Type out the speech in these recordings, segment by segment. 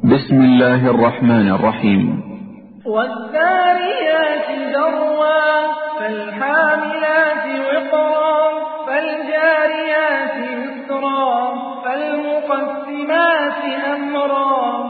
بسم الله الرحمن الرحيم. والذاريات ذروا فالحاملات وقرا فالجاريات يسرا فالمقسمات أمرا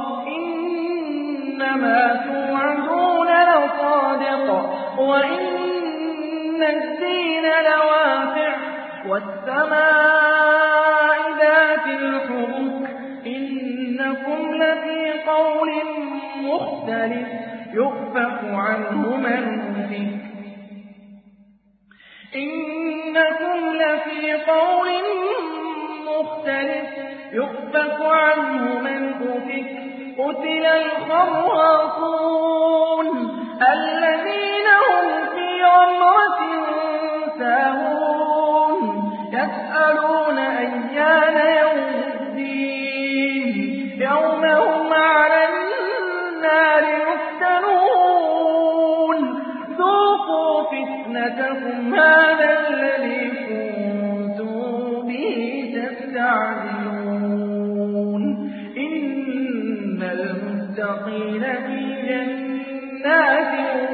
إنما توعدون لصادق وإن الدين لواقع والسماء ذات الحبك إنكم لفي قول مختلف يؤفك عنه من أفك إنكم لفي قول مختلف يؤفك عنه من أفك قتل الخراصون الذين هم في غمرة ساهون يسألون أيان يوم الدين يوم هم على النار يفتنون ذوقوا فتنتكم هذا الذي كنتم به تستعجلون إن المتقين في جنات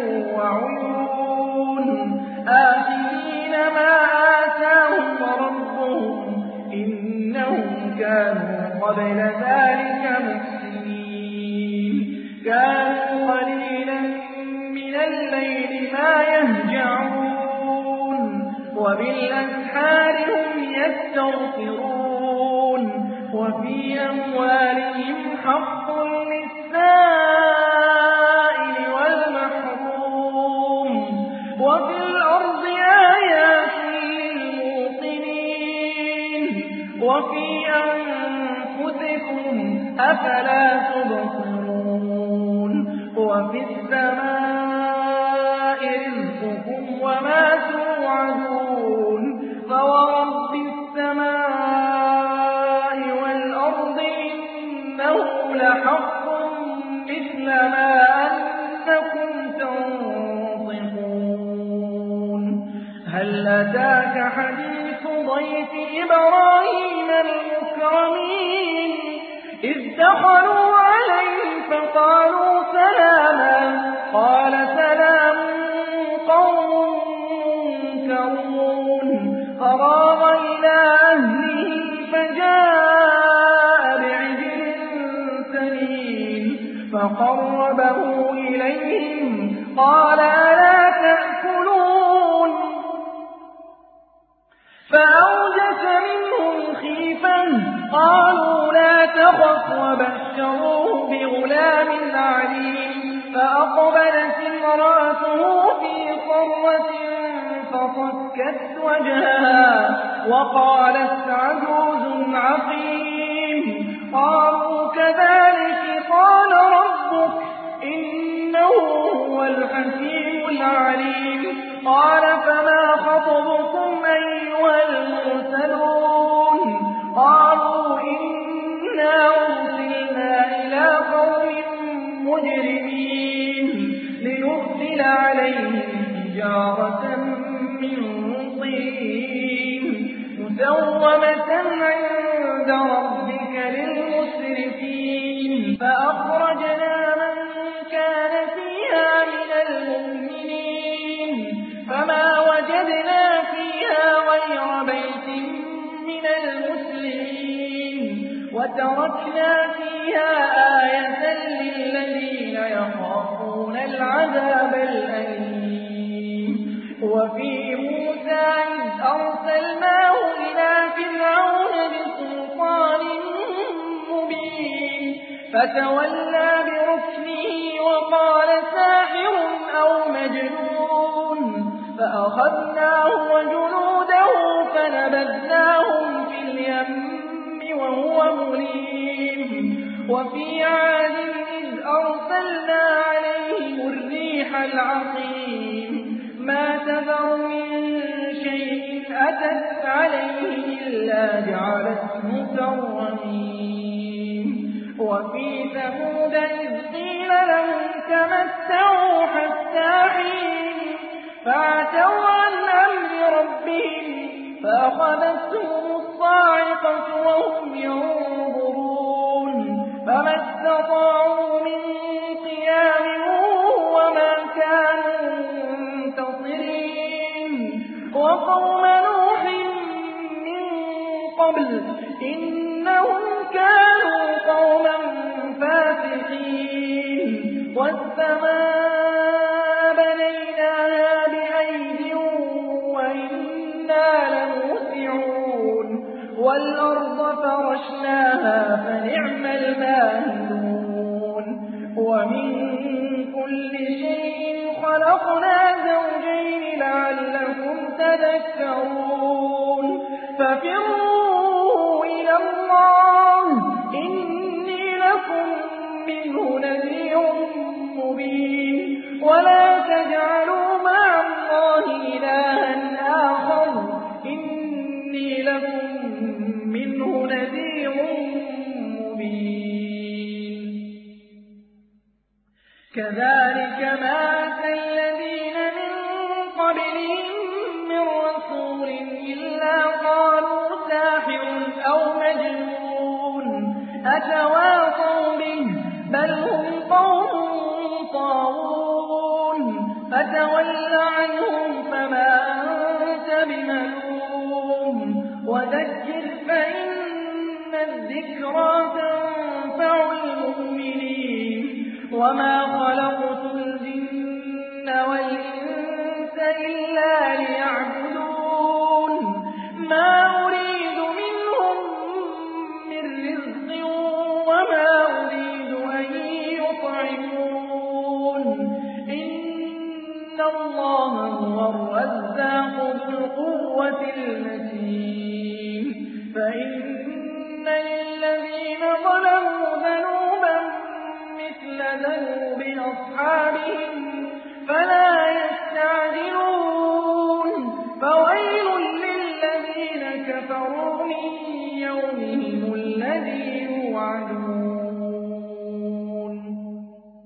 وعيون آخذين ما آتاهم ربهم إنهم كانوا قبل ذلك محسنين كانوا قليلا من الليل ما يهجعون وبالأسحار هم يستغفرون وفي أموالهم حق للسائل والمحروم وفي الأرض آيات للموقنين وفي أنفسكم أفلا تبصرون وفي السماء رزقكم وما توعدون فورب السماء والأرض إنه لحق مثل ما أنكم تنطقون هل أتاك حديث ضيف إبراهيم المكرمين إذ دخلوا عليه فقالوا سلاما قال سلام قوم منكرون فراغ إلى أهله فجاء بعجل سمين فقربه إليهم قال ألا تأكلون فأوجس منهم خيفة قالوا لا تخف وبشروه بغلام عليم فأقبلت امرأته في صرة فصكت وجهها وقالت عجوز عقيم قالوا كذلك قال ربك إنه هو الحكيم العليم قال فما خطبكم أيها المرسلون قالوا إنا أرسلنا إلى قوم مجرمين لنرسل عليهم حجارة من طين مسومة عند ربك للمسرفين فأخرجنا من كان فيها من المؤمنين فما وجدنا فيها غير بيت من المسلمين وتركنا فيها آية للذين يخافون العذاب الأليم وفي موسى إذ أرسلناه إلى فرعون بسلطان مبين فتولى بركنه وقال ساحر أو مجنون فأخذناه وجنوده فنبذناهم في اليم وهو مليم وفي عاد إذ أرسلنا عليهم الريح العقيم ما تذر من شيء أتت عليه إلا جعلته كالرميم وفي ثمود إذ قيل لهم تمتعوا حتى حين فعتوا عن أمر ربهم فأخذتهم الصاعقة وهم ينظرون فما استطاعوا قبل إنهم كانوا قوما فاسقين والسماء بنيناها بأيد وإنا لموسعون والأرض فرشناها فنعم الماهدون ومن كل شيء خلقنا زوجين لعلكم تذكرون ففروا إلى الله إني لكم منه نذير مبين ولا تجعلوا مع الله إلها آخر إني لكم منه نذير مبين كذلك ما أتى الذين من قبلهم من رسول إلا قالوا ساحر أو مجنون أتواصوا به بل هم قوم طاغون فتول عنهم فما أنت بملوم وذكر فإن الذكرى تنفع المؤمنين وما خلقت الجن والإنس إلا ليعبدون ما أريد منهم من رزق وما أريد أن يطعمون إن الله هو الرزاق ذو القوة المتين فإن للذين ظلموا ذنوبا مثل ذنوب أصحابهم فلا يستعجلون فويل للذين كفروا من يومهم